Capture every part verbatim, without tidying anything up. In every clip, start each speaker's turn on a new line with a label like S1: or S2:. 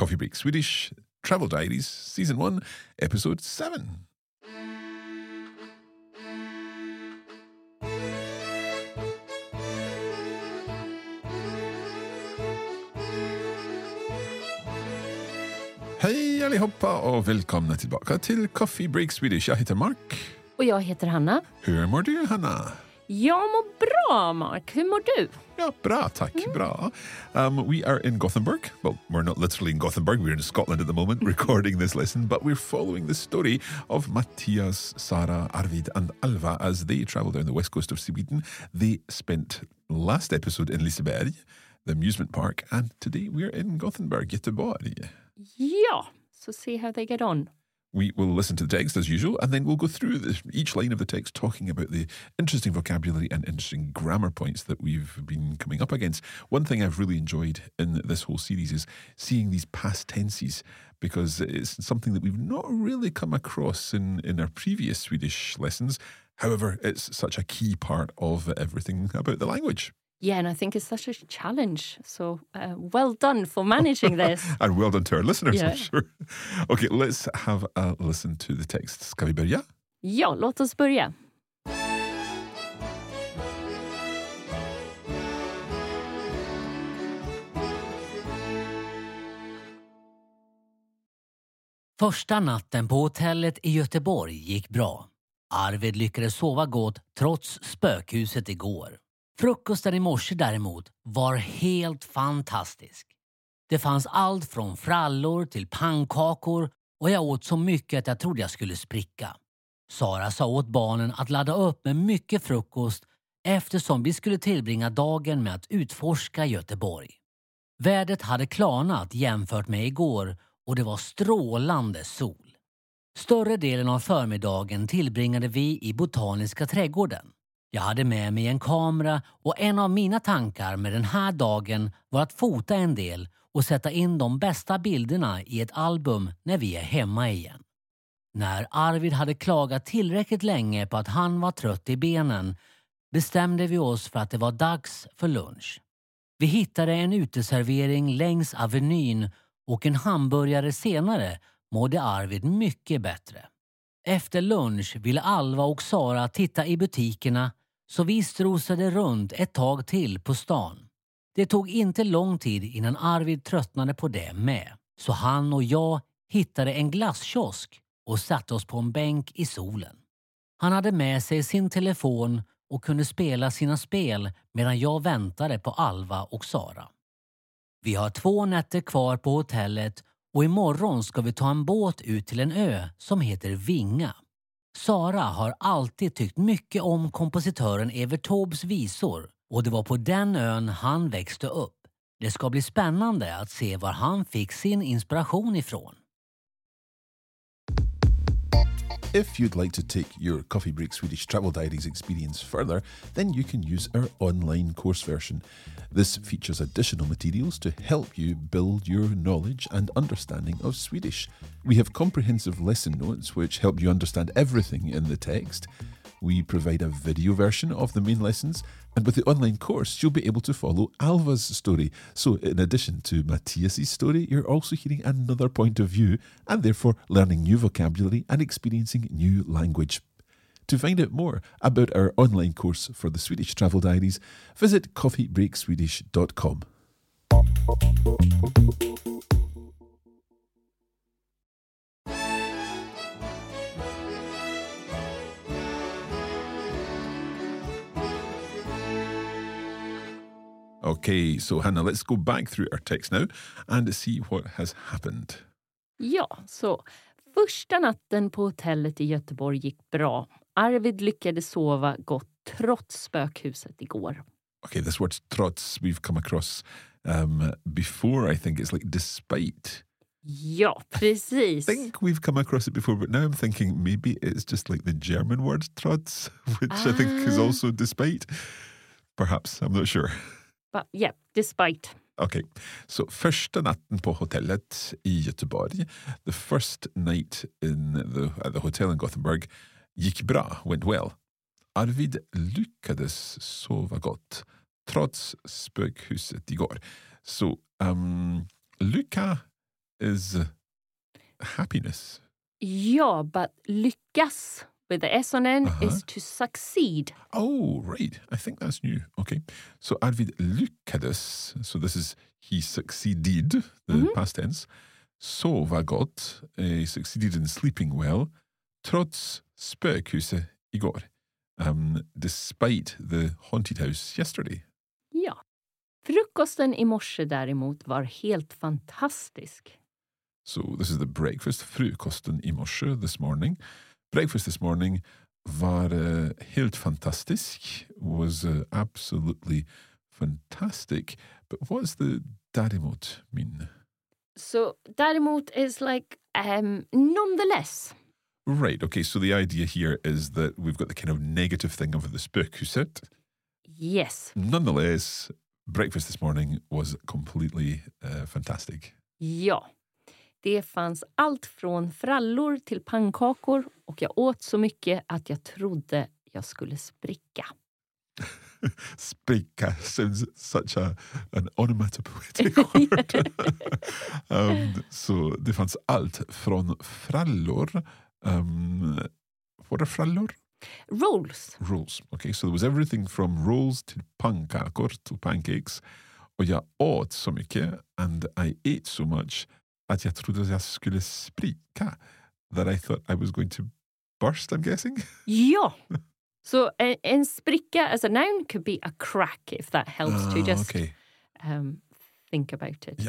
S1: Coffee Break Swedish Travel Diaries, Season one, Episode seven. Hej allihopa och välkomna tillbaka till Coffee Break Swedish. Jag heter Mark.
S2: Och jag heter Hanna.
S1: Hur mår du, Hanna?
S2: Jag mår bra, Mark. Hur mår du?
S1: Ja, bra, tack. Mm. Bra. Um, we are in Gothenburg. Well, we're not literally in Gothenburg. We're in Scotland at the moment recording this lesson. But we're following the story of Mattias, Sara, Arvid and Alva as they travel down the west coast of Sweden. They spent last episode in Liseberg, the amusement park. And today we're in Gothenburg, Göteborg.
S2: Ja, so see how they get on.
S1: We will listen to the text as usual, and then we'll go through the, each line of the text talking about the interesting vocabulary and interesting grammar points that we've been coming up against. One thing I've really enjoyed in this whole series is seeing these past tenses, because it's something that we've not really come across in, in our previous Swedish lessons. However, it's such a key part of everything about the language.
S2: Yeah, and I think it's such a challenge. So uh, well done for managing this.
S1: And well done to our listeners,
S2: yeah.
S1: I'm sure. Okay, let's have a listen to the text. Ska vi börja?
S2: Ja, låt oss börja.
S3: Första natten på hotellet i Göteborg gick bra. Arvid lyckades sova gott trots spökhuset igår. Frukosten i morse däremot var helt fantastisk. Det fanns allt från frallor till pannkakor och jag åt så mycket att jag trodde jag skulle spricka. Sara sa åt barnen att ladda upp med mycket frukost eftersom vi skulle tillbringa dagen med att utforska Göteborg. Vädret hade klarnat jämfört med igår och det var strålande sol. Större delen av förmiddagen tillbringade vi i Botaniska trädgården. Jag hade med mig en kamera och en av mina tankar med den här dagen var att fota en del och sätta in de bästa bilderna i ett album när vi är hemma igen. När Arvid hade klagat tillräckligt länge på att han var trött i benen bestämde vi oss för att det var dags för lunch. Vi hittade en uteservering längs Avenyn och en hamburgare senare mådde Arvid mycket bättre. Efter lunch ville Alva och Sara titta i butikerna så vi strosade runt ett tag till på stan. Det tog inte lång tid innan Arvid tröttnade på det med. Så han och jag hittade en glasskiosk och satte oss på en bänk i solen. Han hade med sig sin telefon och kunde spela sina spel medan jag väntade på Alva och Sara. Vi har två nätter kvar på hotellet och imorgon ska vi ta en båt ut till en ö som heter Vinga. Sara har alltid tyckt mycket om kompositören Evert Taubes visor och det var på den ön han växte upp. Det ska bli spännande att se var han fick sin inspiration ifrån.
S1: If you'd like to take your Coffee Break Swedish Travel Diaries experience further, then you can use our online course version. This features additional materials to help you build your knowledge and understanding of Swedish. We have comprehensive lesson notes which help you understand everything in the text. We provide a video version of the main lessons, and with the online course, you'll be able to follow Alva's story. So in addition to Mattias's story, you're also hearing another point of view and therefore learning new vocabulary and experiencing new language. To find out more about our online course for the Swedish Travel Diaries, visit coffee break swedish dot com. Okay, so Hannah, let's go back through our text now and see what has happened.
S2: Ja, så första natten på hotellet i Göteborg gick bra. Arvid lyckades sova gott trots spökhuset igår.
S1: Okay, this word trots we've come across um, before. I think it's like despite.
S2: Ja, precis.
S1: I think we've come across it before, but now I'm thinking maybe it's just like the German word trots, which ah. I think is also despite. Perhaps, I'm not sure.
S2: But yeah, despite.
S1: Okay, so första natten på hotellet i Göteborg, the first night in the, at the hotel in Gothenburg, gick bra, went well. Arvid lyckades sova gott trots spökhuset igår. So, um, lycka is uh, happiness.
S2: Ja, but lyckas with the S on N
S1: Uh-huh.
S2: is to succeed.
S1: Oh, right. I think that's new. Okay. So Arvid lyckades. So this is he succeeded, the
S2: Mhm.
S1: past tense. Sova gott. Uh, succeeded in sleeping well. Trots spökhuset igår. Um, despite the haunted house yesterday.
S2: Ja. Frukosten i morse däremot var helt fantastisk.
S1: So this is the breakfast. Frukosten i morse this morning. Breakfast this morning var uh, helt fantastisk. Was uh, absolutely fantastic. But what's the däremot mean?
S2: So däremot is like um, nonetheless.
S1: Right, okay, so the idea here is that we've got the kind of negative thing of the spökhuset.
S2: Yes.
S1: Nonetheless, breakfast this morning was completely uh, fantastic.
S2: Ja. Det fanns allt från frallor till pannkakor och jag åt så mycket att jag trodde jag skulle spricka.
S1: Spricka sounds such a an onomatopoetic word. um, so det fanns allt från frallor. Um, what are frallor?
S2: Rolls.
S1: Rolls. Okay, so there was everything from rolls to pannkakor to pancakes. Och jag åt så mycket, and I ate so much, att jag trodde att jag skulle spricka. That I thought I was going to burst, I'm guessing.
S2: Ja. So en, en spricka as a noun could be a crack if that helps to
S1: Ah,
S2: just
S1: okay.
S2: um, think about it.
S1: Ja.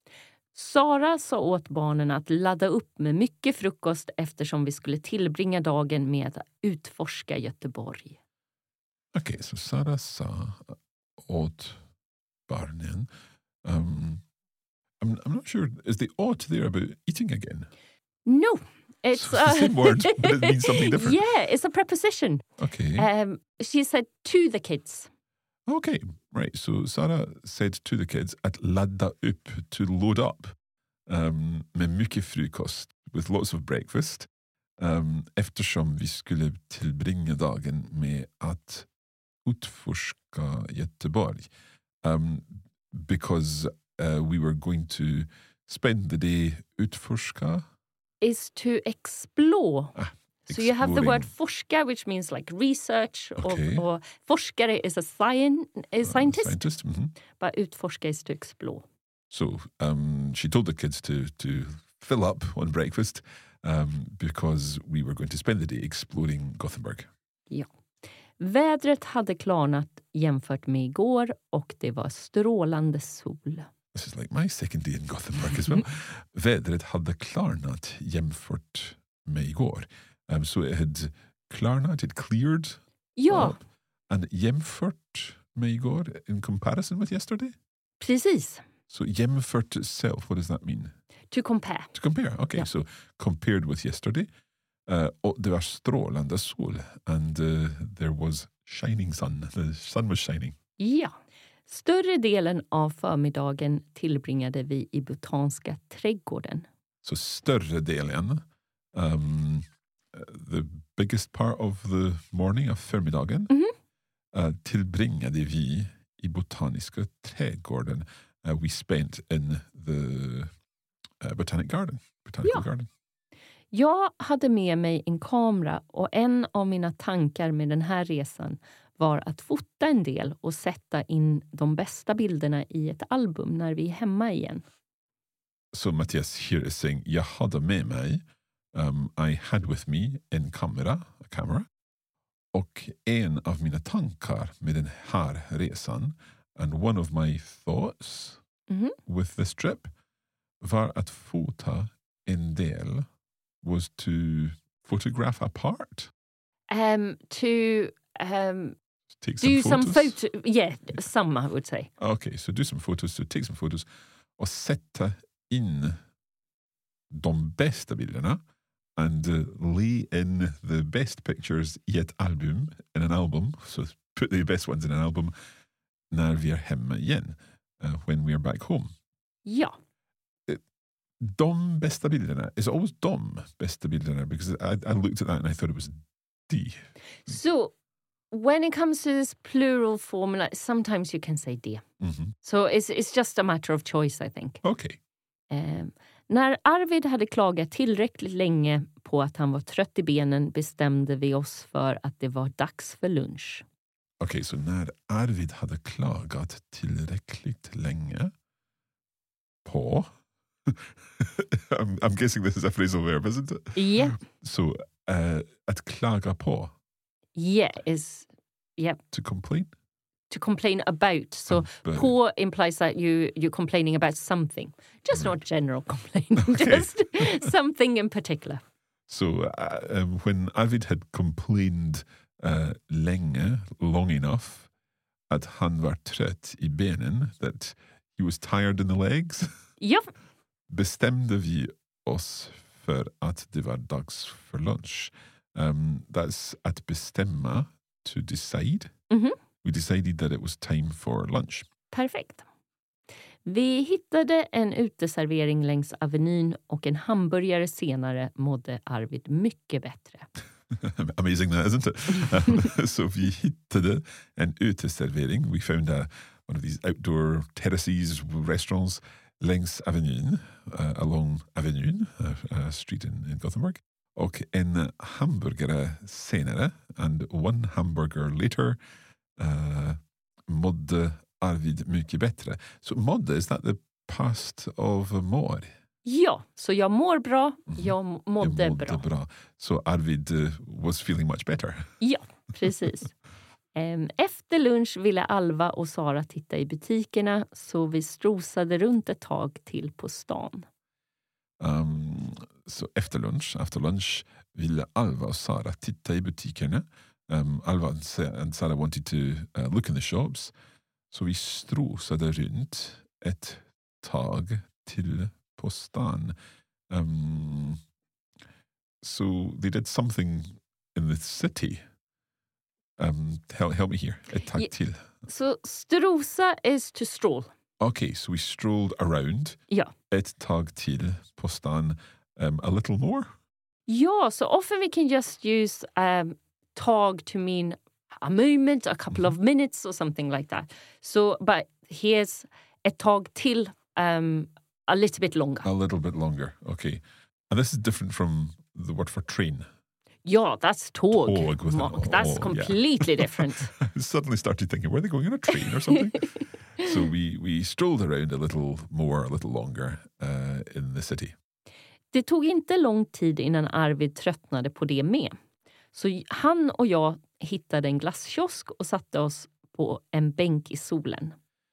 S2: Sara sa åt barnen att ladda upp med mycket frukost eftersom vi skulle tillbringa dagen med att utforska Göteborg.
S1: Okay, so Sara sa åt barnen. Um, I'm, I'm not sure. Is the ought there about eating again?
S2: No, it's
S1: So it's the same word, but it means something different.
S2: Yeah, it's a preposition.
S1: Okay.
S2: Um, she said to the kids.
S1: Okay, right. So Sara said to the kids att ladda upp, to load up, um, med mycket frukost, with lots of breakfast, um, eftersom vi skulle tillbringa dagen med att utforska Göteborg. Um, because uh, we were going to spend the day utforska.
S2: Is to explore.
S1: Ah,
S2: So you have the
S1: exploring.
S2: word forska, which means like research,
S1: Okay.
S2: or, or forskare is a, scien- a scientist,
S1: Scientist. Mhm.
S2: but utforska is to explore.
S1: So um, she told the kids to to fill up on breakfast um, because we were going to spend the day exploring Gothenburg.
S2: Ja. Vädret hade klarnat jämfört med igår och det var strålande sol.
S1: This is like my second day in Gothenburg as well. Vädret hade klarnat jämfört med igår. Um, so it had klarnat, it cleared
S2: Ja,
S1: up. And jämfört med igår in comparison with yesterday?
S2: precis.
S1: So jämfört itself, what does that mean?
S2: To compare.
S1: To compare, okay.
S2: Ja.
S1: So compared with yesterday. Uh, och det var strålande sol. And uh, there was shining sun. The sun was shining.
S2: Ja. Större delen av förmiddagen tillbringade vi i Botaniska trädgården.
S1: Så större delen, um, the biggest part of the morning, av förmiddagen,
S2: Mhm.
S1: uh, tillbringade vi i Botaniska trädgården. Uh, we spent in the uh, Botanic Garden. Botanical
S2: Ja.
S1: Garden.
S2: Jag hade med mig en kamera och en av mina tankar med den här resan var att fota en del och sätta in de bästa bilderna i ett album när vi är hemma igen.
S1: So Mattias here is saying, jag hade med mig, um, I had with me en kamera, a camera. Och en av mina tankar med den här resan, and one of my thoughts
S2: Mhm.
S1: with this trip, var att fota en del, was to photograph a part.
S2: Um, to um,
S1: Take some
S2: do some
S1: photos.
S2: photo... Yeah, some I would say.
S1: Okay, so do some photos, so take some photos och sätta in de bästa bilderna and uh, lay in the best pictures i ett album, in an album, so put the best ones in an album när vi är hemma igen, uh, when we are back home.
S2: Ja.
S1: De bästa bilderna, is always de bästa bilderna, because I, I looked at that and I thought it was de.
S2: So when it comes to this plural formula, sometimes you can say det.
S1: Mhm.
S2: So it's, it's just a matter of choice, I think.
S1: Okay.
S2: Um, När Arvid hade klagat tillräckligt länge på att han var trött i benen bestämde vi oss för att det var dags för lunch.
S1: Okej, okay, så när Arvid hade klagat tillräckligt länge på... I'm, I'm guessing this is a phrasal verb, isn't it?
S2: Yeah.
S1: Så uh, att klaga på?
S2: Yeah, is... Yeah.
S1: To complain?
S2: To complain about. So
S1: about.
S2: På implies that you, you're complaining about something. Just right. Not general complaining, okay. Just something in particular.
S1: So uh, um, when Arvid had complained uh, länge, long enough, att han var trött i benen, that he was tired in the legs,
S2: yep.
S1: bestämde vi oss för att det var dags för lunch. Um, that's att bestämma, to decide.
S2: Mm-hmm.
S1: We decided that it was time for lunch.
S2: Perfekt. Vi hittade en uteservering längs Avenyn och en hamburgare senare mådde Arvid mycket bättre.
S1: Amazing that, isn't it? um, so vi hittade en uteservering. We found a, one of these outdoor terraces, restaurants längs Avenyn, uh, along Avenyn, a, a street in, in Gothenburg. Och en hamburgare senare, and one hamburger later, uh, mådde Arvid mycket bättre. So mådde, is that the past of mår?
S2: Ja, så jag mår bra,
S1: Mm-hmm.
S2: jag mådde,
S1: jag mådde
S2: bra.
S1: bra. So Arvid uh, was feeling much better.
S2: Ja, precis. um, efter lunch ville Alva och Sara titta i butikerna så vi strosade runt ett tag till på stan.
S1: Um, så efter lunch, efter lunch ville Alva och Sara titta i butikerna. Um, Alva and Sara wanted to uh, look in the shops. Så vi strosade runt ett tag till på stan. Um, so they did something in the city. Um, help, help me here. Ett tag till.
S2: Så strosa is to stroll.
S1: Okay, so we strolled around.
S2: Ja.
S1: Ett tag till på stan. Um, a little more?
S2: Ja, so often we can just use um, tag to mean a moment, a couple of minutes or something like that. So, but here's ett tag till um, a little bit longer.
S1: A little bit longer, okay. And this is different from the word for train.
S2: Ja, that's tåg.
S1: Tåg with
S2: Mark.
S1: an,
S2: That's
S1: oh,
S2: completely
S1: yeah.
S2: different.
S1: I suddenly started thinking, were they going on a train or something? So we, we strolled around a little more, a little longer uh, in the city.
S2: Det tog inte lång tid innan Arvid tröttnade på det med. Så han och jag hittade en glasskiosk och satte oss på en bänk i solen.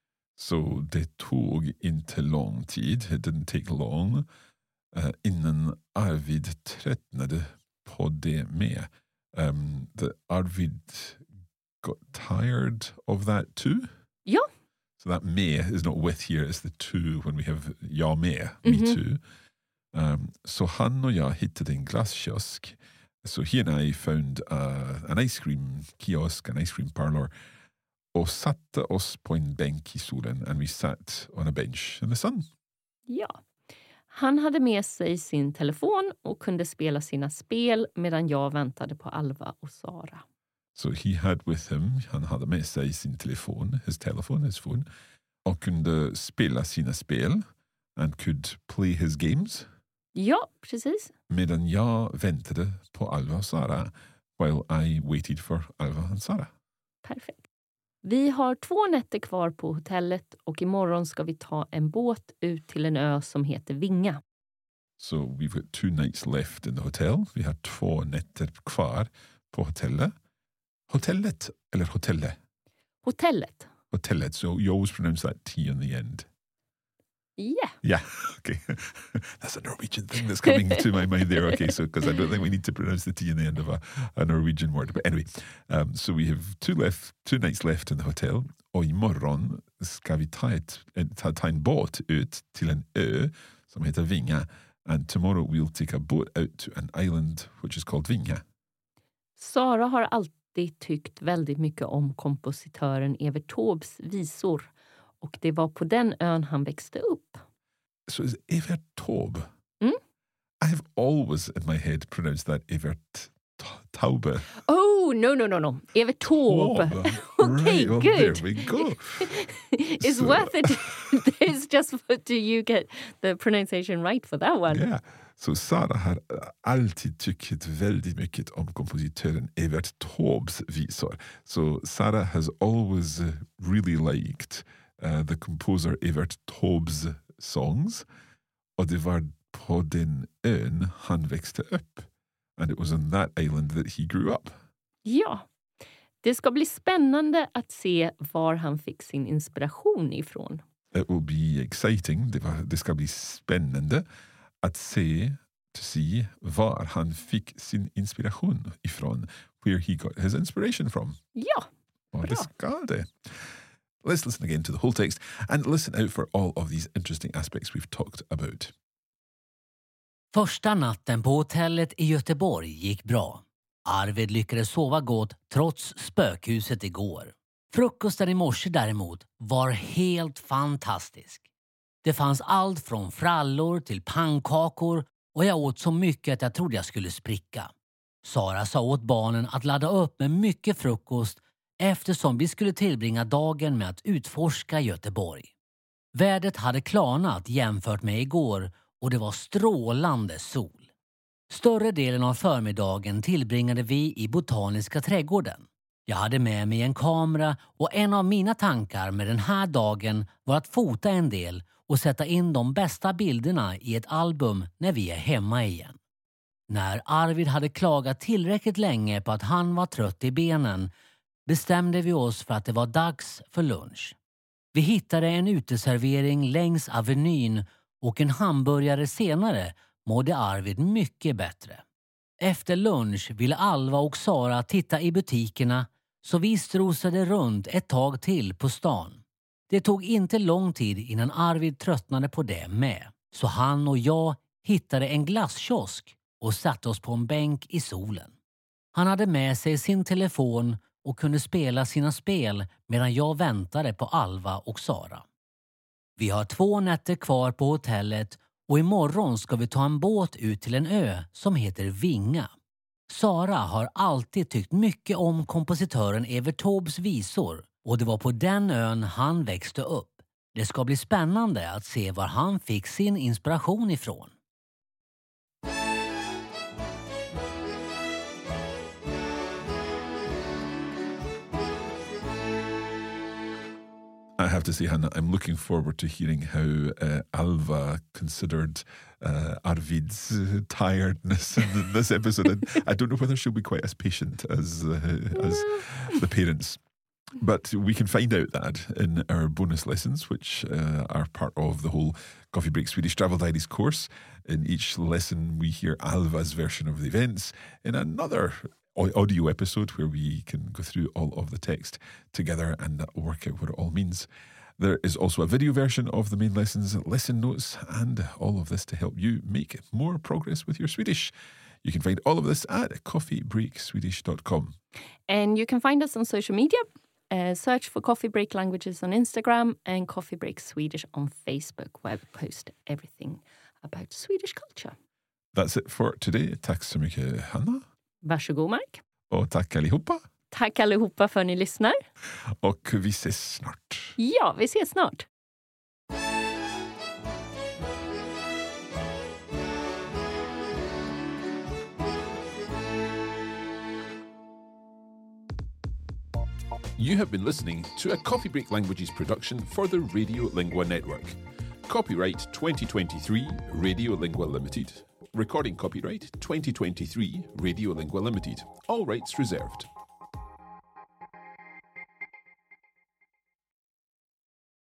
S1: Så det tog inte lång tid, it didn't take long, uh, innan Arvid tröttnade på det med. Um, the Arvid got tired of that too?
S2: Ja.
S1: So that med is not with here, it's the to when we have jag med, me
S2: Mm-hmm.
S1: too. Um, så han och jag hittade en glasskiosk. So he and I found uh, an ice cream kiosk, an ice cream parlor, och satte oss på en bänk i solen, and we sat on a bench in the sun.
S2: Ja. Han hade med sig sin telefon och kunde spela sina spel medan jag väntade på Alva och Sara.
S1: So he had with him, han hade med sig sin telefon, his telephone, his phone, och kunde spela sina spel, and could play his games.
S2: Ja, precis.
S1: Medan jag väntade på Alva och Sara, while I waited for Alva and Sara.
S2: Perfekt. Vi har två nätter kvar på hotellet och imorgon ska vi ta en båt ut till en ö som heter Vinga.
S1: So we've got two nights left in the hotel. Vi har två nätter kvar på hotellet. Hotellet eller hotelle?
S2: Hotellet.
S1: Hotellet. So you always pronounce that T in the end.
S2: Yeah.
S1: Yeah, okay. That's a Norwegian thing that's coming to my mind there. Okay, so because I don't think we need to pronounce the T in the end of a, a Norwegian word. But anyway, um, so we have two left, two nights left in the hotel. Och imorgon ska vi ta, ett, ta, ta en båt ut till en ö som heter Vinga. And tomorrow we'll take a boat out to an island which is called Vinga.
S2: Sara har alltid tyckt väldigt mycket om kompositören Evert Taubes visor. Och det var på den ön han växte upp.
S1: So is Evert Taube?
S2: Mm?
S1: I have always in my head pronounced that Evert Taube.
S2: Oh, no, no, no, no. Evert Taube. Okay,
S1: right, well,
S2: good.
S1: There we go.
S2: It's
S1: So-
S2: worth it. It's just for, do you get the pronunciation right for that one?
S1: Ja, så Sara har alltid tyckt väldigt mycket om kompositören Evert Taubes visor. So Sara has always uh, really liked uh, the composer Evert Taubes songs. Och det var på den ön han växte upp. And it was on that island that he grew up.
S2: Ja. Det ska bli spännande att se var han fick sin inspiration ifrån.
S1: It will be exciting. Det, var, det ska bli spännande att se, to see var han fick sin inspiration ifrån. Where he got his inspiration from.
S2: Ja.
S1: Och det ska det. Let's listen again to the whole text and listen out for all of these interesting aspects we've talked about.
S3: Första natten på hotellet i Göteborg gick bra. Arvid lyckades sova gott trots spökhuset igår. Frukosten i morse däremot var helt fantastisk. Det fanns allt från frallor till pannkakor och jag åt så mycket att jag trodde jag skulle spricka. Sara sa åt barnen att ladda upp med mycket frukost eftersom vi skulle tillbringa dagen med att utforska Göteborg. Vädret hade klarnat jämfört med igår och det var strålande sol. Större delen av förmiddagen tillbringade vi i Botaniska trädgården. Jag hade med mig en kamera och en av mina tankar med den här dagen var att fota en del och sätta in de bästa bilderna i ett album när vi är hemma igen. När Arvid hade klagat tillräckligt länge på att han var trött i benen bestämde vi oss för att det var dags för lunch. Vi hittade en uteservering längs Avenyn och en hamburgare senare mådde Arvid mycket bättre. Efter lunch ville Alva och Sara titta i butikerna så vi strosade runt ett tag till på stan. Det tog inte lång tid innan Arvid tröttnade på det med. Så han och jag hittade en glasskiosk och satte oss på en bänk i solen. Han hade med sig sin telefon och kunde spela sina spel medan jag väntade på Alva och Sara. Vi har två nätter kvar på hotellet och imorgon ska vi ta en båt ut till en ö som heter Vinga. Sara har alltid tyckt mycket om kompositören Evert Taubes visor och det var på den ön han växte upp. Det ska bli spännande att se var han fick sin inspiration ifrån.
S1: I have to say, Hannah, I'm looking forward to hearing how uh, Alva considered uh, Arvid's uh, tiredness in this episode. And I don't know whether she'll be quite as patient as uh, as the parents. But we can find out that in our bonus lessons, which uh, are part of the whole Coffee Break Swedish Travel Diaries course. In each lesson, we hear Alva's version of the events. In another audio episode where we can go through all of the text together and work out what it all means. There is also a video version of the main lessons, lesson notes, and all of this to help you make more progress with your Swedish. You can find all of this at coffee break swedish dot com.
S2: And you can find us on social media. Uh, search for Coffee Break Languages on Instagram and Coffee Break Swedish on Facebook, where we post everything about Swedish culture.
S1: That's it for today. Tack så mycket, Hanna.
S2: Varsågod, Mark.
S1: Och tack allihopa.
S2: Tack allihopa för att ni lyssnar.
S1: Och vi ses snart.
S2: Ja, vi ses snart.
S1: You have been listening to a Coffee Break Languages production for the Radio Lingua Network. Copyright twenty twenty-three Radio Lingua Limited. Recording copyright twenty twenty-three Radio Lingua Limited. All rights reserved.